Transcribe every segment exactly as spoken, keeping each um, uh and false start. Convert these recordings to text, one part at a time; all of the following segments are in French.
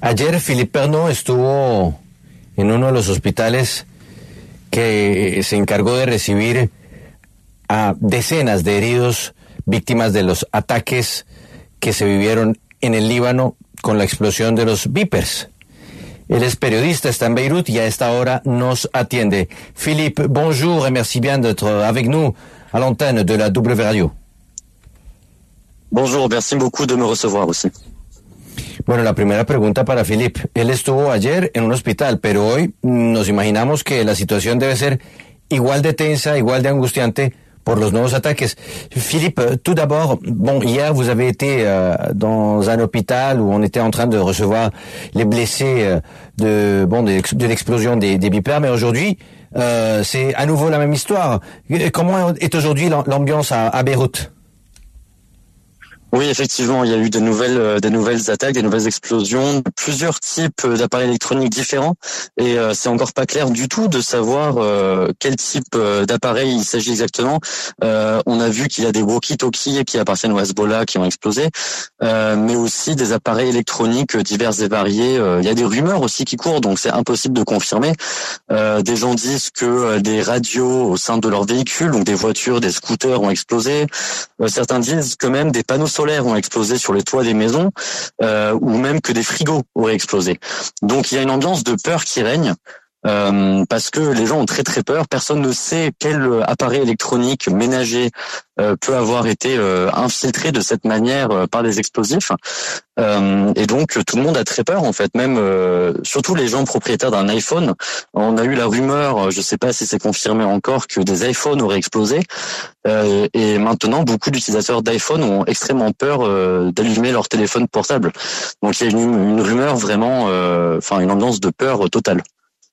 Ayer Philippe Pernaut estuvo en uno de los hospitales que se encargó de recibir a decenas de heridos víctimas de los ataques que se vivieron en el Líbano con la explosión de los Vipers. Él es periodista, está en Beirut y a esta hora nos atiende. Philippe, bonjour et merci bien d'être avec nous à l'antenne de la W Radio. Bonjour, merci beaucoup de me recevoir aussi. Bueno, la primera pregunta para Philippe. Él estuvo ayer en un hospital, pero hoy nos imaginamos que la situación debe ser igual de tensa, igual de angustiante por los nuevos ataques. Philippe, tout d'abord, bon, hier vous avez été euh, dans un hôpital où on était en train de recevoir les blessés euh, de bon de, de l'explosion des, des Vipers, mais aujourd'hui euh, c'est à nouveau la même histoire. Comment est aujourd'hui l'ambiance à, à Beyrouth? Oui, effectivement, il y a eu de nouvelles, des nouvelles attaques, des nouvelles explosions, plusieurs types d'appareils électroniques différents, et euh, c'est encore pas clair du tout de savoir euh, quel type euh, d'appareil il s'agit exactement. Euh, on a vu qu'il y a des walkie-talkies qui appartiennent au Hezbollah qui ont explosé, euh, mais aussi des appareils électroniques divers et variés. Euh, il y a des rumeurs aussi qui courent, donc c'est impossible de confirmer. Euh, des gens disent que des radios au sein de leurs véhicules, donc des voitures, des scooters ont explosé. Euh, certains disent que même des panneaux solaires ont explosé sur les toits des maisons, euh, ou même que des frigos auraient explosé. Donc il y a une ambiance de peur qui règne, euh, parce que les gens ont très très peur. Personne ne sait quel appareil électronique ménager euh, peut avoir été euh, infiltré de cette manière euh, par des explosifs. Euh, et donc tout le monde a très peur en fait, même euh, surtout les gens propriétaires d'un iPhone. On a eu la rumeur, je ne sais pas si c'est confirmé encore, que des iPhones auraient explosé. Euh, et maintenant, beaucoup d'utilisateurs d'iPhone ont extrêmement peur euh, d'allumer leur téléphone portable. Donc il y a une, une rumeur vraiment, enfin euh, une ambiance de peur totale.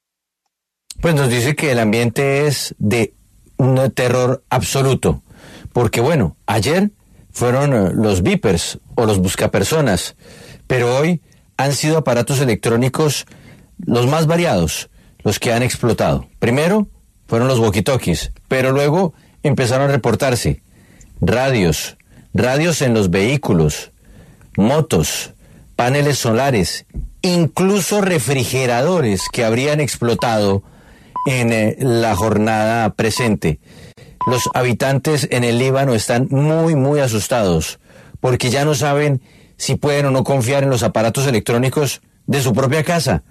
Pues nos dice que el ambiente es de un terror absoluto, porque bueno, ayer fueron los Vipers o los buscapersonas, pero hoy han sido aparatos electrónicos los más variados, los que han explotado. Primero fueron los walkie-talkies, pero luego empezaron a reportarse radios, radios en los vehículos, motos, paneles solares, incluso refrigeradores que habrían explotado en eh, la jornada presente. Los habitantes en el Líbano están muy, muy asustados porque ya no saben si pueden o no confiar en los aparatos electrónicos de su propia casa.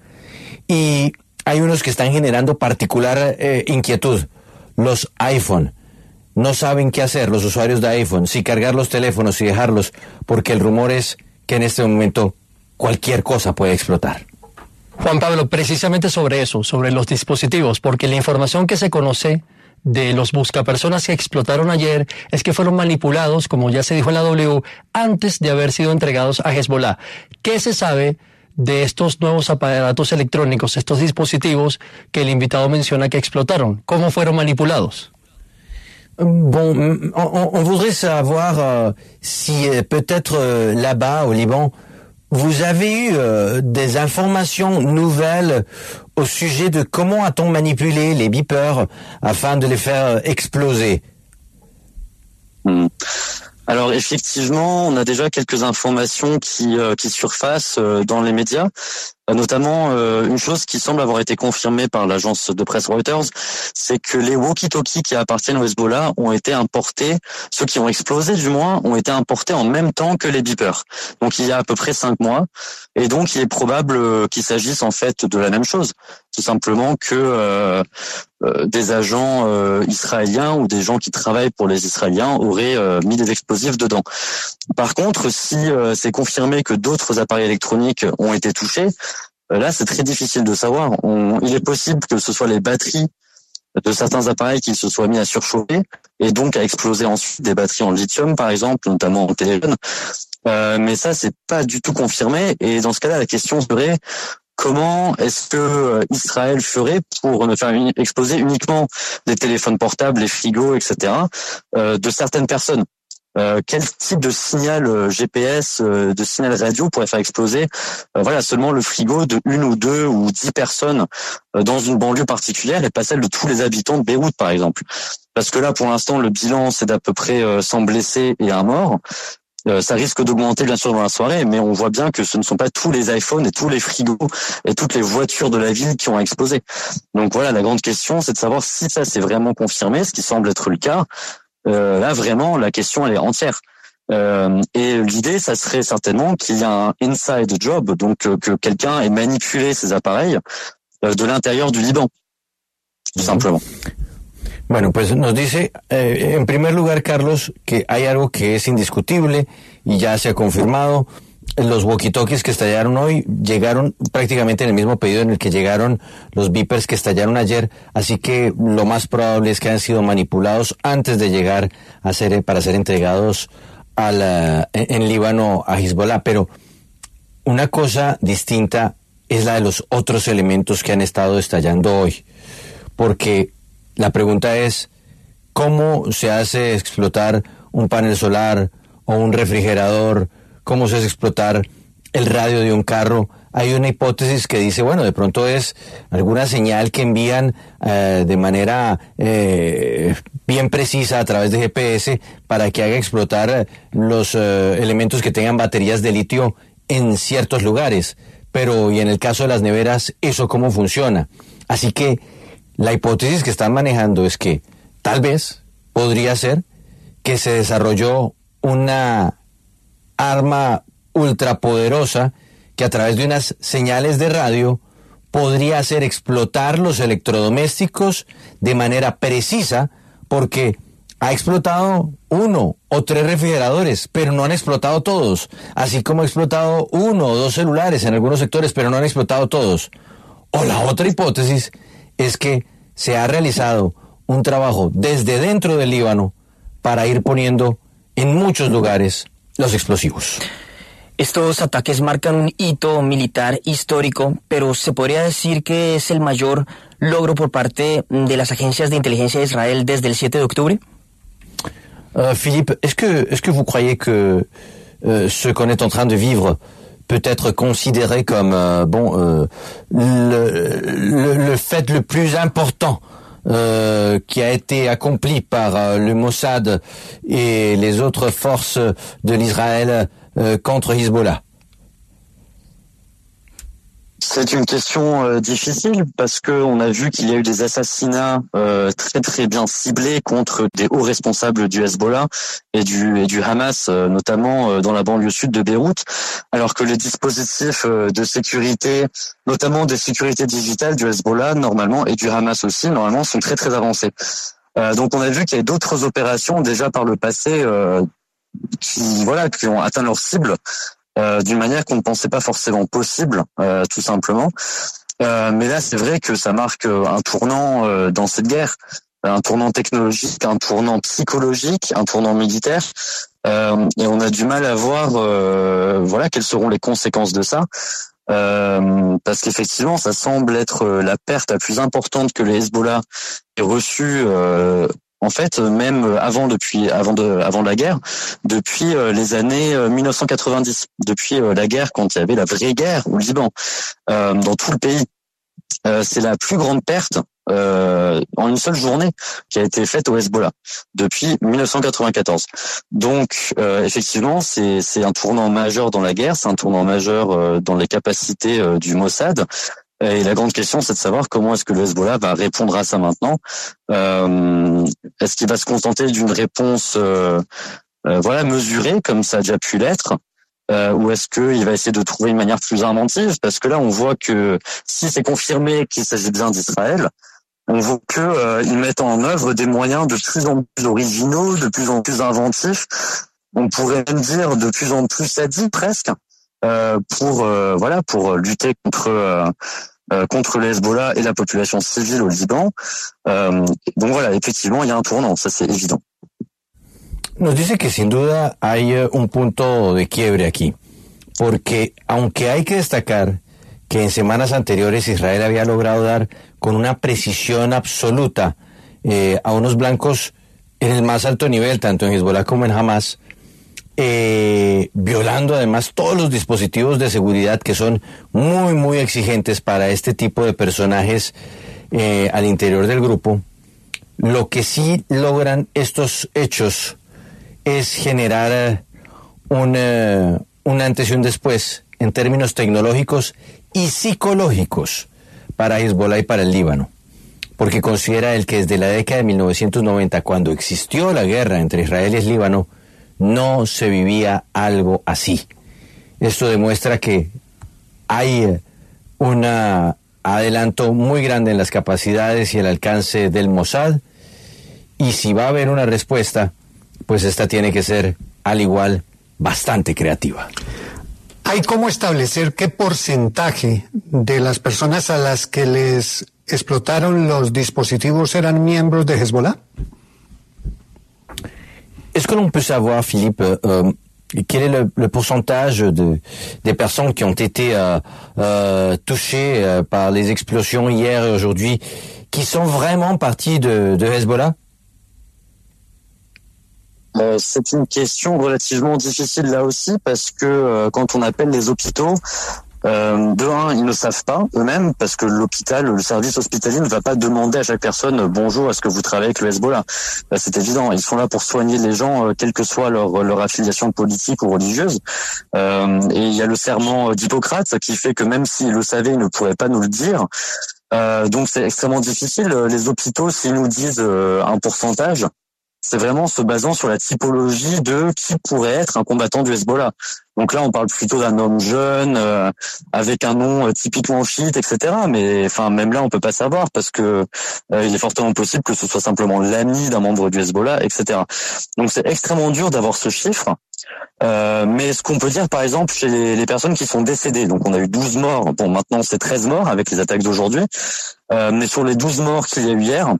Y hay unos que están generando particular eh, inquietud. Los iPhone. No saben qué hacer los usuarios de iPhone, si cargar los teléfonos y dejarlos, porque el rumor es que en este momento cualquier cosa puede explotar. Juan Pablo, precisamente sobre eso, sobre los dispositivos, porque la información que se conoce de los buscapersonas que explotaron ayer es que fueron manipulados, como ya se dijo en la W, antes de haber sido entregados a Hezbollah. ¿Qué se sabe de estos nuevos aparatos electrónicos, estos dispositivos que el invitado menciona que explotaron? ¿Cómo fueron manipulados? Bon, on, on voudrait savoir euh, si euh, peut-être euh, là-bas au Liban, vous avez eu euh, des informations nouvelles au sujet de comment a-t-on manipulé les beepers afin de les faire exploser? Mmh. Alors effectivement, on a déjà quelques informations qui euh, qui surfacent euh, dans les médias, euh, notamment euh, une chose qui semble avoir été confirmée par l'agence de presse Reuters, c'est que les walkie-talkies qui appartiennent au Hezbollah ont été importés, ceux qui ont explosé du moins, ont été importés en même temps que les beepers. Donc il y a à peu près cinq mois, et donc il est probable qu'il s'agisse en fait de la même chose, tout simplement que euh, euh, des agents euh, israéliens ou des gens qui travaillent pour les Israéliens auraient euh, mis des explosifs dedans. Par contre, si euh, c'est confirmé que d'autres appareils électroniques ont été touchés, euh, là c'est très difficile de savoir. On, il est possible que ce soit les batteries de certains appareils qui se soient mis à surchauffer et donc à exploser ensuite des batteries en lithium par exemple, notamment en téléphone. Euh, mais ça c'est pas du tout confirmé, et dans ce cas-là la question serait: comment est-ce que Israël ferait pour ne faire exploser uniquement des téléphones portables, les frigos, et cetera euh, de certaines personnes? Euh, quel type de signal euh, G P S, euh, de signal radio pourrait faire exploser euh, voilà seulement le frigo de une ou deux ou dix personnes euh, dans une banlieue particulière, et pas celle de tous les habitants de Beyrouth par exemple? Parce que là pour l'instant le bilan c'est d'à peu près euh, cent blessés et un mort. Euh, ça risque d'augmenter bien sûr dans la soirée, mais on voit bien que ce ne sont pas tous les iPhones et tous les frigos et toutes les voitures de la ville qui ont explosé. Donc voilà, la grande question, c'est de savoir si ça s'est vraiment confirmé, ce qui semble être le cas. Euh, là, vraiment, la question, elle est entière. Euh, et l'idée, ça serait certainement qu'il y a un inside job, donc euh, que quelqu'un ait manipulé ces appareils euh, de l'intérieur du Liban, tout simplement. Bueno, pues nos dice, eh, en primer lugar, Carlos, que hay algo que es indiscutible y ya se ha confirmado. Los walkie-talkies que estallaron hoy llegaron prácticamente en el mismo pedido en el que llegaron los beepers que estallaron ayer, así que lo más probable es que han sido manipulados antes de llegar a ser, para ser entregados a la, en, en Líbano a Hezbollah. Pero una cosa distinta es la de los otros elementos que han estado estallando hoy, porque la pregunta es, ¿cómo se hace explotar un panel solar o un refrigerador? ¿Cómo se hace explotar el radio de un carro? Hay una hipótesis que dice, bueno, de pronto es alguna señal que envían eh, de manera eh, bien precisa a través de G P S para que haga explotar los eh, elementos que tengan baterías de litio en ciertos lugares. Pero, y en el caso de las neveras, ¿eso cómo funciona? Así que la hipótesis que están manejando es que tal vez podría ser que se desarrolló una arma ultrapoderosa que a través de unas señales de radio podría hacer explotar los electrodomésticos de manera precisa, porque ha explotado uno o tres refrigeradores, pero no han explotado todos, así como ha explotado uno o dos celulares en algunos sectores, pero no han explotado todos. O la otra hipótesis es que se ha realizado un trabajo desde dentro del Líbano para ir poniendo en muchos lugares los explosivos. Estos ataques marcan un hito militar histórico, pero se podría decir que es el mayor logro por parte de las agencias de inteligencia de Israel desde el siete de octubre. Euh, Philippe, est-ce que, est-ce que vous croyez que euh, ce qu'on est en train de vivre peut être considéré comme euh, bon euh, le, le, le fait le plus important euh, qui a été accompli par euh, le Mossad et les autres forces de l'Israël euh, contre Hezbollah? C'est une question euh, difficile parce que on a vu qu'il y a eu des assassinats euh, très très bien ciblés contre des hauts responsables du Hezbollah et du et du Hamas, euh, notamment euh, dans la banlieue sud de Beyrouth, alors que les dispositifs euh, de sécurité, notamment des sécurités digitales du Hezbollah normalement et du Hamas aussi normalement, sont très très avancés. Euh, donc on a vu qu'il y a d'autres opérations déjà par le passé euh, qui voilà qui ont atteint leur cible. Euh, d'une manière qu'on ne pensait pas forcément possible, euh, tout simplement. Euh, mais là, c'est vrai que ça marque un tournant euh, dans cette guerre, un tournant technologique, un tournant psychologique, un tournant militaire. Euh, et on a du mal à voir, euh, voilà, quelles seront les conséquences de ça. Euh, parce qu'effectivement, ça semble être la perte la plus importante que le Hezbollah ait reçue. Euh, En fait, même avant depuis avant de avant de la guerre, depuis euh, les années euh, mille neuf cent quatre-vingt-dix, depuis euh, la guerre quand il y avait la vraie guerre au Liban, euh, dans tout le pays, euh, c'est la plus grande perte euh, en une seule journée qui a été faite au Hezbollah depuis mille neuf cent quatre-vingt-quatorze. Donc euh, effectivement, c'est c'est un tournant majeur dans la guerre, c'est un tournant majeur euh, dans les capacités euh, du Mossad. Et la grande question, c'est de savoir comment est-ce que le Hezbollah va répondre à ça maintenant. Euh, est-ce qu'il va se contenter d'une réponse euh, euh, voilà, mesurée, comme ça a déjà pu l'être, euh, ou est-ce qu'il va essayer de trouver une manière plus inventive? Parce que là, on voit que si c'est confirmé qu'il s'agit bien d'Israël, on voit qu'ils euh, mettent en œuvre des moyens de plus en plus originaux, de plus en plus inventifs, on pourrait même dire de plus en plus sadiques presque, euh, pour euh, voilà pour lutter contre euh, euh, contre le Hezbollah et la population civile au Liban. Euh, donc voilà, effectivement, il y a un tournant, ça c'est évident. Nos dice que sin duda hay un punto de quiebre aquí, porque aunque hay que destacar que en semanas anteriores Israel había logrado dar con una precisión absoluta eh, a unos blancos en el más alto nivel, tanto en Hezbollah como en Hamas, eh, violando además todos los dispositivos de seguridad que son muy, muy exigentes para este tipo de personajes eh, al interior del grupo. Lo que sí logran estos hechos es generar un, uh, un antes y un después en términos tecnológicos y psicológicos para Hezbollah y para el Líbano, porque considera él que desde la década de mil novecientos noventa, cuando existió la guerra entre Israel y el Líbano, no se vivía algo así. Esto demuestra que hay un adelanto muy grande en las capacidades y el alcance del Mossad, y si va a haber una respuesta, pues esta tiene que ser, al igual, bastante creativa. ¿Hay cómo establecer qué porcentaje de las personas a las que les explotaron los dispositivos eran miembros de Hezbollah? Est-ce que l'on peut savoir, Philippe, euh, quel est le, le pourcentage de, des personnes qui ont été euh, euh, touchées euh, par les explosions hier et aujourd'hui, qui sont vraiment parties de, de Hezbollah? Euh, c'est une question relativement difficile là aussi parce que euh, quand on appelle les hôpitaux, euh, de un, ils ne savent pas eux-mêmes parce que l'hôpital, le service hospitalier ne va pas demander à chaque personne euh, bonjour, est-ce que vous travaillez avec le Hezbollah? Bah, c'est évident, ils sont là pour soigner les gens, euh, quelle que soit leur, leur affiliation politique ou religieuse. Euh, et il y a le serment d'Hippocrate qui fait que même s'ils le savaient, ils ne pourraient pas nous le dire. Euh, donc c'est extrêmement difficile. Les hôpitaux, s'ils nous disent euh, un pourcentage, c'est vraiment se basant sur la typologie de qui pourrait être un combattant du Hezbollah. Donc là, on parle plutôt d'un homme jeune, euh, avec un nom euh, typiquement chiite, et cetera. Mais enfin, même là, on peut pas savoir parce que euh, il est fortement possible que ce soit simplement l'ami d'un membre du Hezbollah, et cetera. Donc c'est extrêmement dur d'avoir ce chiffre. Euh, mais ce qu'on peut dire, par exemple, chez les, les personnes qui sont décédées, donc on a eu douze morts. Bon, maintenant c'est treize morts avec les attaques d'aujourd'hui. Euh, mais sur les douze morts qu'il y a eu hier,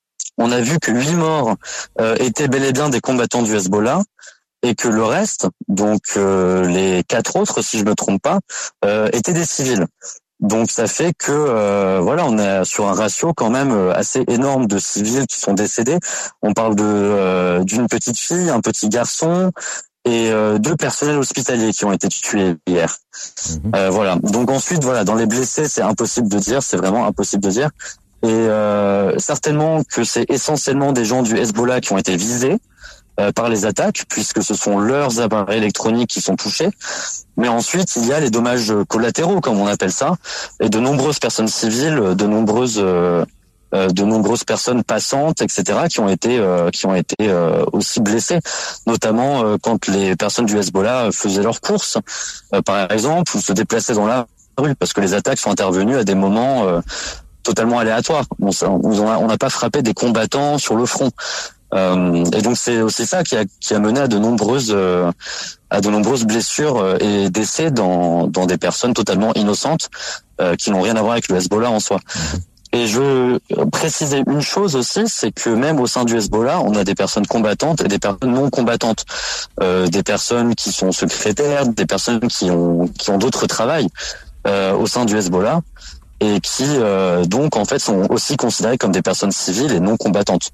on a vu que huit morts euh, étaient bel et bien des combattants du Hezbollah et que le reste, donc euh, les quatre autres, si je me trompe pas, euh, étaient des civils. Donc ça fait que euh, voilà, on est sur un ratio quand même assez énorme de civils qui sont décédés. On parle de euh, d'une petite fille, un petit garçon et euh, deux personnels hospitaliers qui ont été tués hier. Mmh. Euh, voilà. Donc ensuite, voilà, dans les blessés, c'est impossible de dire, c'est vraiment impossible de dire. Et euh, certainement que c'est essentiellement des gens du Hezbollah qui ont été visés euh, par les attaques, puisque ce sont leurs appareils électroniques qui sont touchés. Mais ensuite, il y a les dommages collatéraux, comme on appelle ça, et de nombreuses personnes civiles, de nombreuses euh, de nombreuses personnes passantes, et cetera, qui ont été euh, qui ont été euh, aussi blessées, notamment euh, quand les personnes du Hezbollah faisaient leurs courses, euh, par exemple, ou se déplaçaient dans la rue, parce que les attaques sont intervenues à des moments euh, totalement aléatoire. On on n'a pas frappé des combattants sur le front. Euh, et donc c'est aussi ça qui a, qui a mené à de nombreuses, euh, à de nombreuses blessures et décès dans, dans des personnes totalement innocentes euh, qui n'ont rien à voir avec le Hezbollah en soi. Et je veux préciser une chose aussi, c'est que même au sein du Hezbollah, on a des personnes combattantes et des personnes non combattantes, euh, des personnes qui sont secrétaires, des personnes qui ont qui ont d'autres travails euh, au sein du Hezbollah. Et qui, euh, donc, en fait, sont aussi considérés comme des personnes civiles et non combattantes.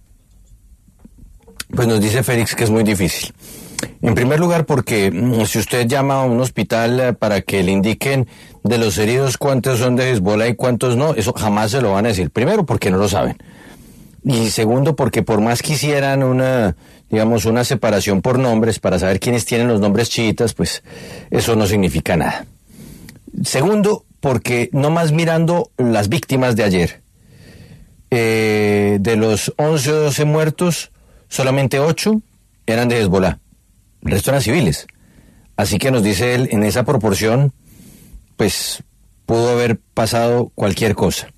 Pues nos dice Félix que es muy difícil. En primer lugar, porque si usted llama a un hospital para que le indiquen de los heridos cuántos son de Hezbollah y cuántos no, eso jamás se lo van a decir. Primero, porque no lo saben. Y segundo, porque por más quisieran una, digamos, una separación por nombres para saber quiénes tienen los nombres chiitas, pues eso no significa nada. Segundo, porque no más mirando las víctimas de ayer, eh, de los once o doce muertos, solamente ocho eran de Hezbollah, el resto eran civiles. Así que nos dice él, en esa proporción, pues pudo haber pasado cualquier cosa.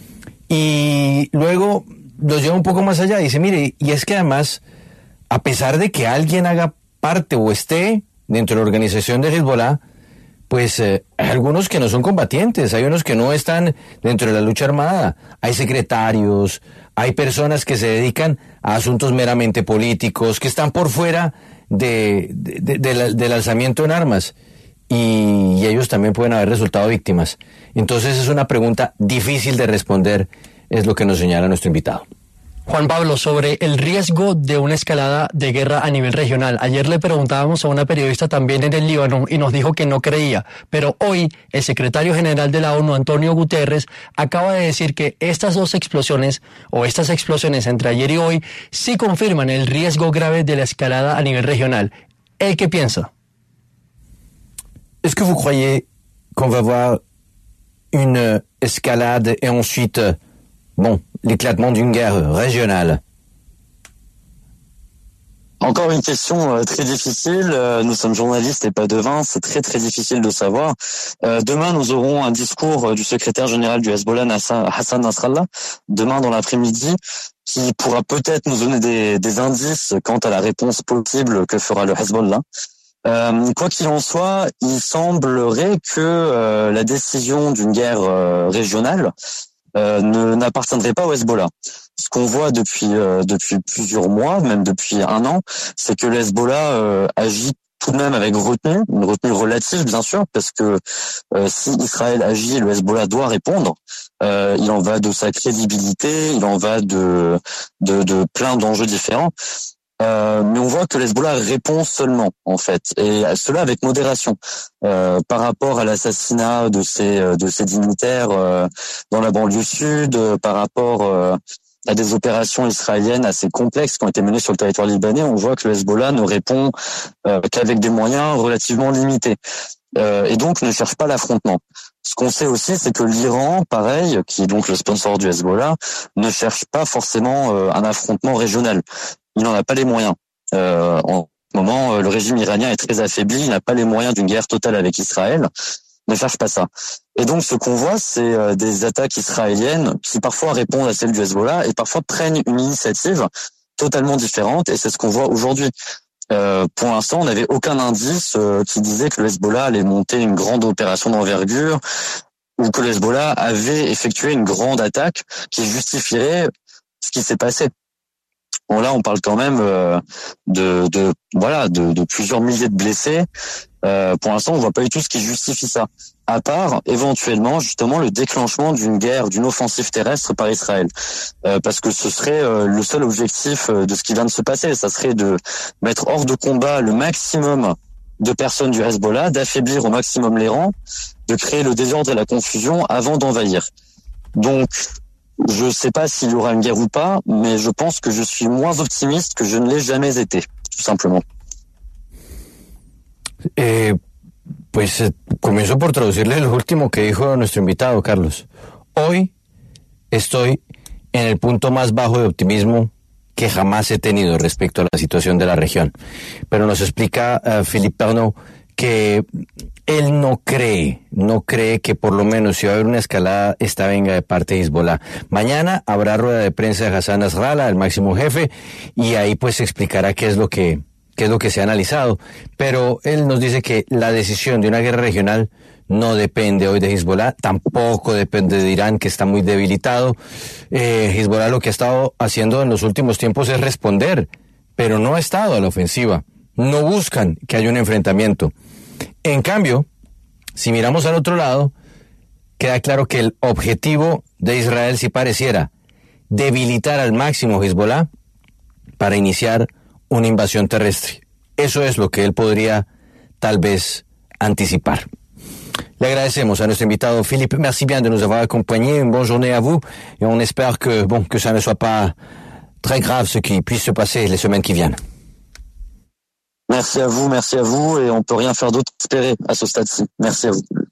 Y luego los lleva un poco más allá, dice, mire, y es que además, a pesar de que alguien haga parte o esté dentro de la organización de Hezbollah, pues eh, hay algunos que no son combatientes, hay unos que no están dentro de la lucha armada, hay secretarios, hay personas que se dedican a asuntos meramente políticos, que están por fuera de, de, de, de la, del alzamiento en armas, y, y ellos también pueden haber resultado víctimas. Entonces es una pregunta difícil de responder, es lo que nos señala nuestro invitado. Juan Pablo, sobre el riesgo de una escalada de guerra a nivel regional. Ayer le preguntábamos a una periodista también en el Líbano y nos dijo que no creía, pero hoy el secretario general de la ONU, Antonio Guterres, acaba de decir que estas dos explosiones o estas explosiones entre ayer y hoy sí confirman el riesgo grave de la escalada a nivel regional. ¿Él qué piensa? est-ce que vous croyez qu'on va voir une escalade et ensuite, bon, l'éclatement d'une guerre régionale? Encore une question euh, très difficile. Euh, nous sommes journalistes et pas devins. C'est très très difficile de savoir. Euh, demain, nous aurons un discours du secrétaire général du Hezbollah, Hassan Nasrallah, demain dans l'après-midi, qui pourra peut-être nous donner des, des indices quant à la réponse possible que fera le Hezbollah. Euh, quoi qu'il en soit, il semblerait que euh, la décision d'une guerre euh, régionale euh, ne n'appartiendrait pas au Hezbollah. Ce qu'on voit depuis euh, depuis plusieurs mois, même depuis un an, c'est que le Hezbollah euh, agit tout de même avec retenue, une retenue relative bien sûr, parce que euh, si Israël agit, le Hezbollah doit répondre. Euh, il en va de sa crédibilité, il en va de de, de plein d'enjeux différents. Euh, mais on voit que le Hezbollah répond seulement, en fait, et cela avec modération, euh, par rapport à l'assassinat de ces de ces dignitaires euh, dans la banlieue sud, euh, par rapport euh, à des opérations israéliennes assez complexes qui ont été menées sur le territoire libanais. On voit que le Hezbollah ne répond euh, qu'avec des moyens relativement limités, euh, et donc ne cherche pas l'affrontement. Ce qu'on sait aussi, c'est que l'Iran, pareil, qui est donc le sponsor du Hezbollah, ne cherche pas forcément euh, un affrontement régional. Il n'en a pas les moyens. Euh, en ce moment, le régime iranien est très affaibli, il n'a pas les moyens d'une guerre totale avec Israël, ne cherche pas ça. Et donc, ce qu'on voit, c'est des attaques israéliennes qui parfois répondent à celles du Hezbollah et parfois prennent une initiative totalement différente, et c'est ce qu'on voit aujourd'hui. Euh, pour l'instant, on n'avait aucun indice euh, qui disait que le Hezbollah allait monter une grande opération d'envergure ou que le Hezbollah avait effectué une grande attaque qui justifierait ce qui s'est passé. Bon, là, on parle quand même euh, de, de voilà de, de plusieurs milliers de blessés. Euh, pour l'instant, on voit pas du tout ce qui justifie ça, à part éventuellement justement le déclenchement d'une guerre, d'une offensive terrestre par Israël, euh, parce que ce serait euh, le seul objectif de ce qui vient de se passer. Ça serait de mettre hors de combat le maximum de personnes du Hezbollah, d'affaiblir au maximum les rangs, de créer le désordre et la confusion avant d'envahir. Donc, je ne sais pas s'il y aura une guerra ou pas, mais je pense que je suis moins optimiste que je ne l'ai jamais été, tout simplement. Eh, pues eh, comienzo por traducirle lo último que dijo nuestro invitado, Carlos. Hoy estoy en el punto más bajo de optimismo que jamás he tenido respecto a la situación de la región. Pero nos explica uh, Philippe Pernaut que él no cree, no cree que por lo menos si va a haber una escalada, esta venga de parte de Hezbollah. Mañana habrá rueda de prensa de Hassan Nasrallah, el máximo jefe, y ahí pues se explicará qué es lo que, qué es lo que se ha analizado. Pero él nos dice que la decisión de una guerra regional no depende hoy de Hezbollah, tampoco depende de Irán, que está muy debilitado. Eh, Hezbollah lo que ha estado haciendo en los últimos tiempos es responder, pero no ha estado a la ofensiva. No buscan que haya un enfrentamiento. En cambio, si miramos al otro lado, queda claro que el objetivo de Israel sí pareciera debilitar al máximo Hezbollah para iniciar una invasión terrestre. Eso es lo que él podría tal vez anticipar. Le agradecemos a nuestro invitado Philippe. Merci bien de nous avoir accompagnés. Une bonne journée à vous. Et on espère que, bon, que ça ne soit pas très grave ce qui puisse se passer les semaines qui viennent. Merci à vous, merci à vous, et on peut rien faire d'autre qu'espérer à ce stade-ci. Merci à vous.